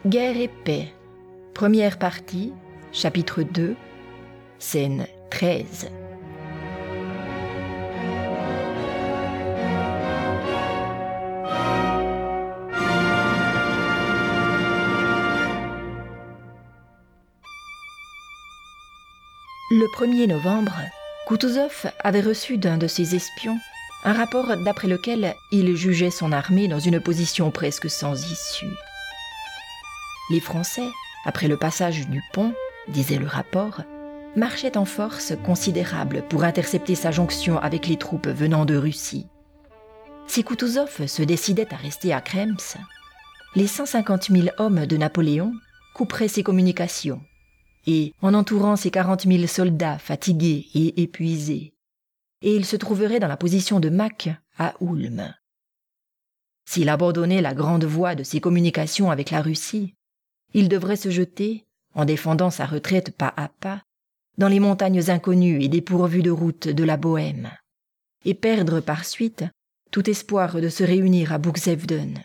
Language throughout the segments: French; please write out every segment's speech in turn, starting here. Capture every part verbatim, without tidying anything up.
Guerre et paix. Première partie, chapitre deux, scène treize. Le premier novembre, Koutouzov avait reçu d'un de ses espions un rapport d'après lequel il jugeait son armée dans une position presque sans issue. Les Français, après le passage du pont, disait le rapport, marchaient en force considérable pour intercepter sa jonction avec les troupes venant de Russie. Si Koutouzov se décidait à rester à Krems, les cent cinquante mille hommes de Napoléon couperaient ses communications et, en entourant ses quarante mille soldats fatigués et épuisés, et il se trouverait dans la position de Mack à Ulm. S'il abandonnait la grande voie de ses communications avec la Russie, il devrait se jeter, en défendant sa retraite pas à pas, dans les montagnes inconnues et dépourvues de route de la Bohême, et perdre par suite tout espoir de se réunir à Buxevden.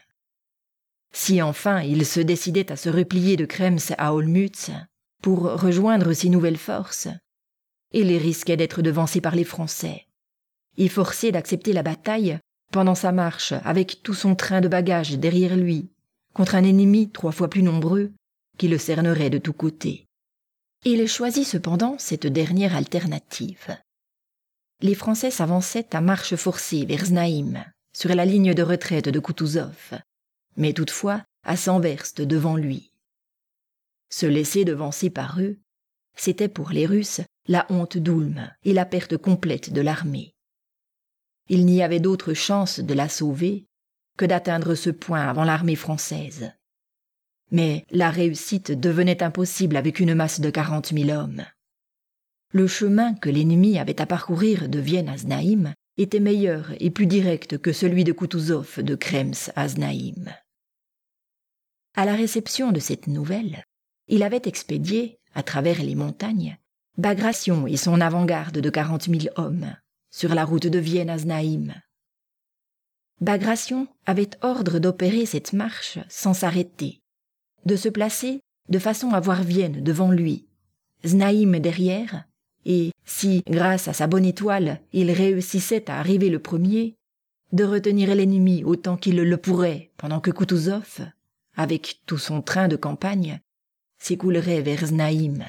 Si enfin il se décidait à se replier de Krems à Olmütz pour rejoindre ses nouvelles forces, il risquait d'être devancé par les Français et forcé d'accepter la bataille pendant sa marche avec tout son train de bagages derrière lui, contre un ennemi trois fois plus nombreux qui le cernerait de tous côtés. Il choisit cependant cette dernière alternative. Les Français s'avançaient à marche forcée vers Znaïm, sur la ligne de retraite de Koutouzov, mais toutefois à cent verstes devant lui. Se laisser devancer par eux, c'était pour les Russes la honte d'Ulm et la perte complète de l'armée. Il n'y avait d'autre chance de la sauver que d'atteindre ce point avant l'armée française. Mais la réussite devenait impossible avec une masse de quarante mille hommes. Le chemin que l'ennemi avait à parcourir de Vienne à Znaïm était meilleur et plus direct que celui de Koutouzov de Krems à Znaïm. À la réception de cette nouvelle, il avait expédié, à travers les montagnes, Bagration et son avant-garde de quarante mille hommes, sur la route de Vienne à Znaïm. Bagration avait ordre d'opérer cette marche sans s'arrêter, de se placer de façon à voir Vienne devant lui, Znaïm derrière, et, si, grâce à sa bonne étoile, il réussissait à arriver le premier, de retenir l'ennemi autant qu'il le pourrait pendant que Koutouzov, avec tout son train de campagne, s'écoulerait vers Znaïm.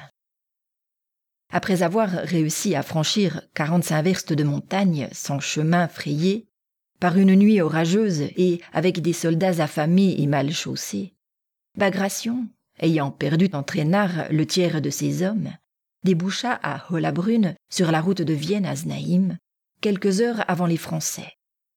Après avoir réussi à franchir quarante-cinq verstes de montagne sans chemin frayé, par une nuit orageuse et avec des soldats affamés et mal chaussés, Bagration, ayant perdu en traînard le tiers de ses hommes, déboucha à Hollabrunn sur la route de Vienne à Znaïm, quelques heures avant les Français.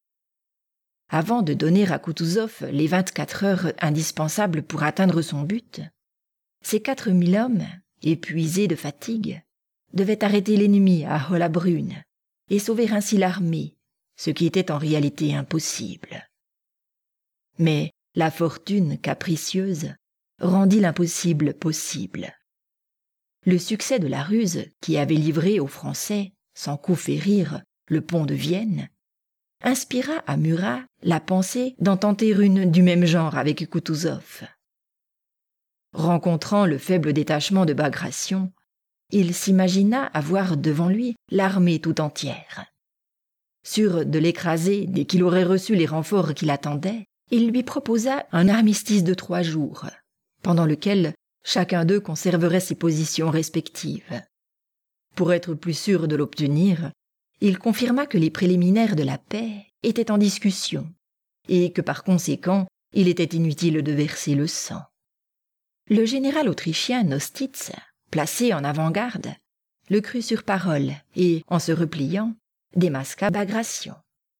Avant de donner à Koutouzov les vingt-quatre heures indispensables pour atteindre son but, ces quatre mille hommes, épuisés de fatigue, devaient arrêter l'ennemi à Hollabrunn et sauver ainsi l'armée, ce qui était en réalité impossible. Mais la fortune capricieuse rendit l'impossible possible. Le succès de la ruse qui avait livré aux Français, sans coup férir, le pont de Vienne, inspira à Murat la pensée d'en tenter une du même genre avec Koutouzov. Rencontrant le faible détachement de Bagration, il s'imagina avoir devant lui l'armée tout entière. Sûr de l'écraser dès qu'il aurait reçu les renforts qui l'attendaient, il lui proposa un armistice de trois jours, pendant lequel chacun d'eux conserverait ses positions respectives. Pour être plus sûr de l'obtenir, il confirma que les préliminaires de la paix étaient en discussion, et que par conséquent, il était inutile de verser le sang. Le général autrichien Nostitz, placé en avant-garde, le crut sur parole et, en se repliant, démasqua Bagration.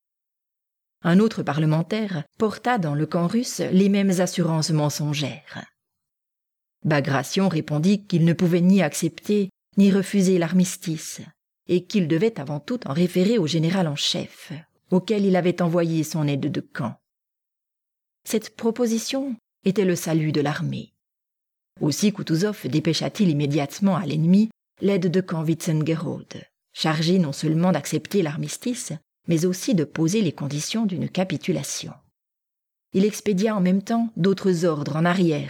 Un autre parlementaire porta dans le camp russe les mêmes assurances mensongères. Bagration répondit qu'il ne pouvait ni accepter ni refuser l'armistice, et qu'il devait avant tout en référer au général en chef, auquel il avait envoyé son aide de camp. Cette proposition était le salut de l'armée. Aussi Koutouzov dépêcha-t-il immédiatement à l'ennemi l'aide de camp Witzengerode, chargé non seulement d'accepter l'armistice, mais aussi de poser les conditions d'une capitulation. Il expédia en même temps d'autres ordres en arrière,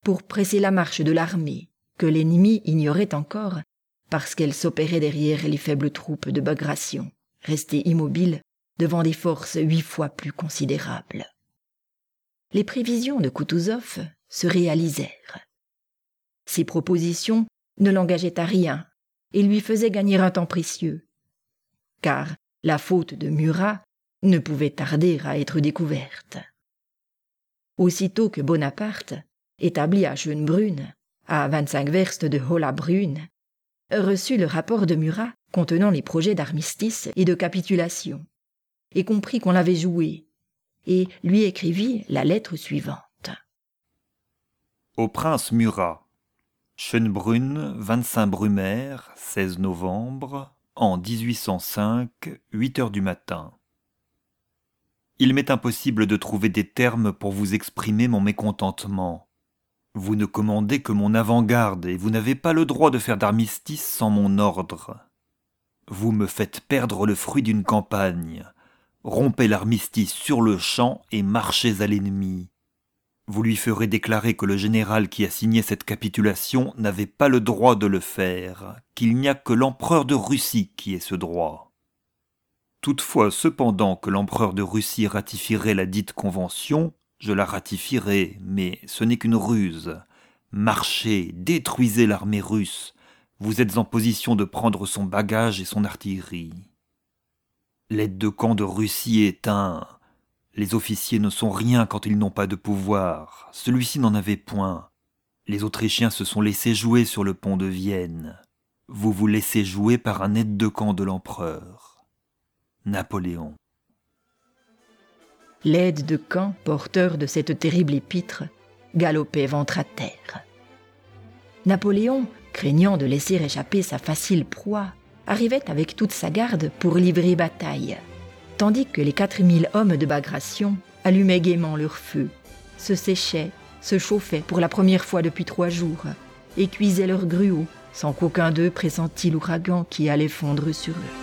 pour presser la marche de l'armée, que l'ennemi ignorait encore, parce qu'elle s'opérait derrière les faibles troupes de Bagration, restées immobiles devant des forces huit fois plus considérables. Les prévisions de Koutouzov se réalisèrent. Ses propositions ne l'engageaient à rien et lui faisaient gagner un temps précieux, car la faute de Murat ne pouvait tarder à être découverte. Aussitôt que Bonaparte, établi à Schönbrunn, à vingt-cinq verstes de Hollabrunn, reçut le rapport de Murat contenant les projets d'armistice et de capitulation, et comprit qu'on l'avait joué, et lui écrivit la lettre suivante. Au prince Murat, Schönbrunn, vingt-cinq Brumaire, seize novembre, en dix-huit cent cinq, huit heures du matin. Il m'est impossible de trouver des termes pour vous exprimer mon mécontentement. Vous ne commandez que mon avant-garde et vous n'avez pas le droit de faire d'armistice sans mon ordre. Vous me faites perdre le fruit d'une campagne. Rompez l'armistice sur le champ et marchez à l'ennemi. Vous lui ferez déclarer que le général qui a signé cette capitulation n'avait pas le droit de le faire, qu'il n'y a que l'empereur de Russie qui ait ce droit. Toutefois, cependant que l'empereur de Russie ratifierait la dite convention, je la ratifierai, mais ce n'est qu'une ruse. Marchez, détruisez l'armée russe. Vous êtes en position de prendre son bagage et son artillerie. L'aide de camp de Russie est un... Les officiers ne sont rien quand ils n'ont pas de pouvoir. Celui-ci n'en avait point. Les Autrichiens se sont laissés jouer sur le pont de Vienne. Vous vous laissez jouer par un aide de camp de l'empereur. Napoléon. L'aide de camp, porteur de cette terrible épître, galopait ventre à terre. Napoléon, craignant de laisser échapper sa facile proie, arrivait avec toute sa garde pour livrer bataille, tandis que les quatre mille hommes de Bagration allumaient gaiement leur feu, se séchaient, se chauffaient pour la première fois depuis trois jours, et cuisaient leurs gruaux, sans qu'aucun d'eux pressentît l'ouragan qui allait fondre sur eux.